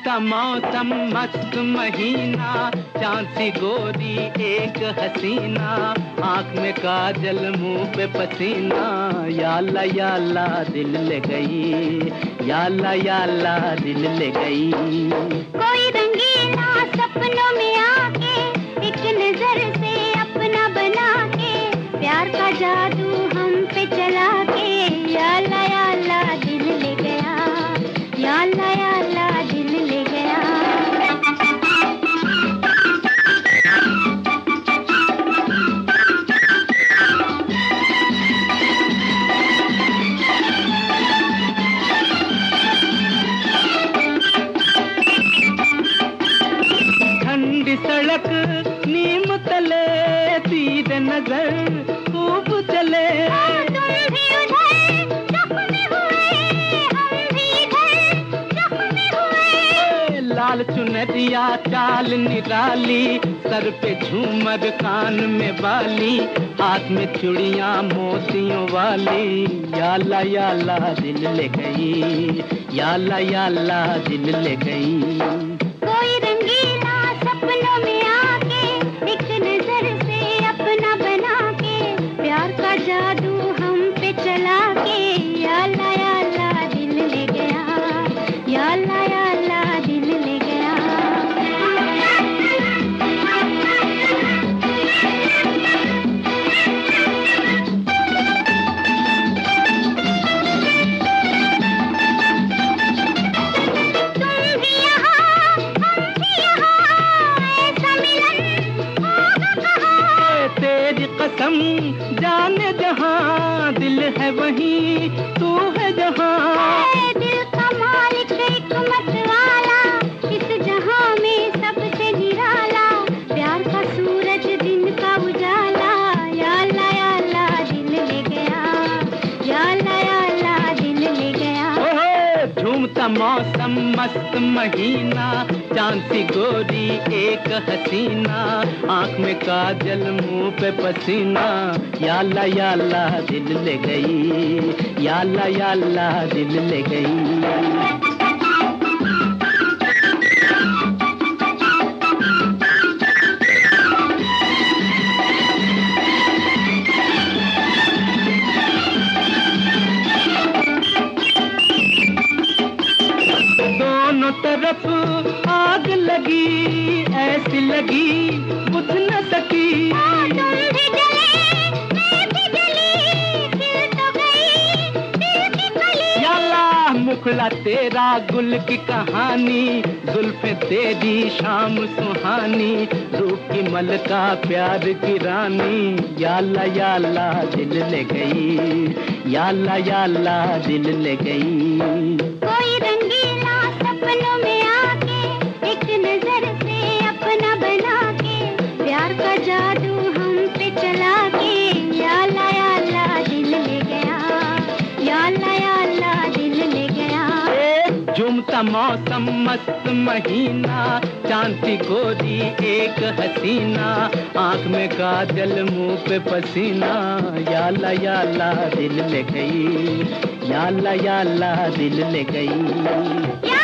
झूमता मौसम मस्त महीना, चांद सी गोरी एक हसीना, आँख में काजल मुंह पे पसीना, या अल्लाह दिल ले गई, या अल्लाह दिल ले गई। कोई रंगीला सपनों में आके एक नजर से अपना बना के, प्यार का जादू हम पे चला के, या अल्लाह दिल ले गया, या अल्लाह दिल ले गया। ठंडी सड़क नीम तले तीर नजर खूब चले, तुम भी उधर जख्मी हुए, हम भी इधर जख्मी हुए। लाल चुनरिया चाल निराली, सर पे झूमर कान में बाली, हाथ में चूड़ियां मोतियों वाली, या अल्लाह दिल ले गई, या अल्लाह दिल ले गई। कोई रंगीला सपनों में आके एक नजर से अपना बना के, प्यार का जादू हम पे चला के, या अल्लाह दिल ले गया, या अल्लाह दिल ले गया। तुम भी यहाँ हम भी यहाँ, ऐसा मिलन होगा कहाँ? तेरी कसम जाने जहां, दिल है वहीं तू है जहां, ऐ दिल का मालिक एक मत वाला, इस जहां में सबसे निराला, प्यार का सूरज दिन का उजाला, या अल्लाह दिल ले गया, या अल्लाह दिल ले गया। ओहो झूमता मौसम मस्त महीना, चांद सी गोरी एक हसीना, आँख में काजल मुंह पे पसीना, या अल्लाह दिल ले गई, या अल्लाह दिल ले गई। दोनों तरफ आग लगी, ऐसी लगी बुझ न सकी, तुम भी जले मैं भी जली, खिल तो गई दिल की कली। या अल्लाह मुखड़ा तेरा गुल की कहानी, जुल्फे तेरी शाम सुहानी, रूप की मलका प्यार की रानी, या अल्लाह दिल ले गई, या अल्लाह दिल ले गई। कोई रंगीला सपनों में आके एक नजर से अपना बना के, प्यार का जादू हम पे चला के, या अल्लाह दिल ले गया, या अल्लाह दिल ले गया। एक झूमता मौसम मस्त महीना, चांद सी गोरी एक हसीना, आँख में काजल मुंह पे पसीना, या अल्लाह दिल ले गई, या अल्लाह दिल ले गई। या